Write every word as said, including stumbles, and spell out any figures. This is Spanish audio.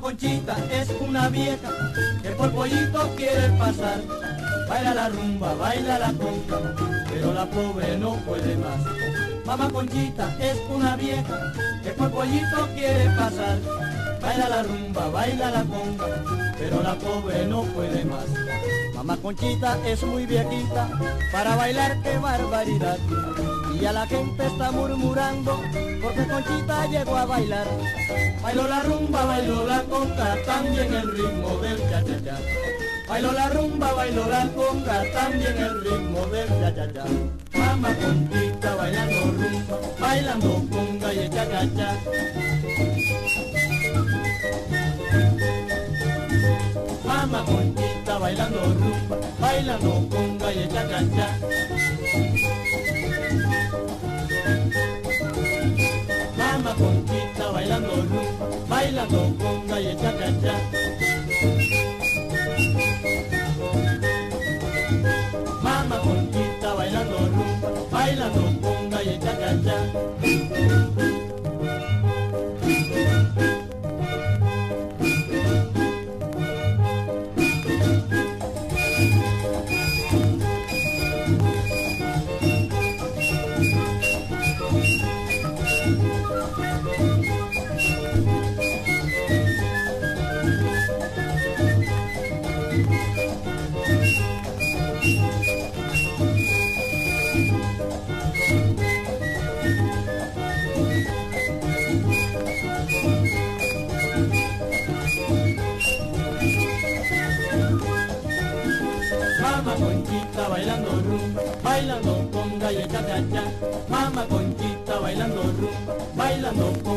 Conchita es una vieja que por pollito quiere pasar. Baila la rumba, baila la conga, pero la pobre no puede más. Mamá Conchita es una vieja que por pollito quiere pasar. Baila la rumba, baila la conga, pero la pobre no puede más. Mamá Conchita es muy viejita para bailar, qué barbaridad. Y ya la gente está murmurando porque Conchita llegó a bailar. Bailó la rumba, bailó la conga, también el ritmo del cha-cha-cha. Bailó la rumba, bailó la conga, también el ritmo del cha-cha-cha. Mamá Conchita bailando rumba, bailando conga y el cha-cha-cha. Mamá Conchita bailando rumba, bailando conga y el cha-cha-cha. Mamá Conchita bailando rumba, bailando conga y el cha-cha-cha. Mamá Conchita bailando rumba, bailando conga y el cha-cha-cha. Mamá Conchita bailando rumba, bailando conga y el cha-cha-cha. Mamá Conchita bailando rumba, bailando conga.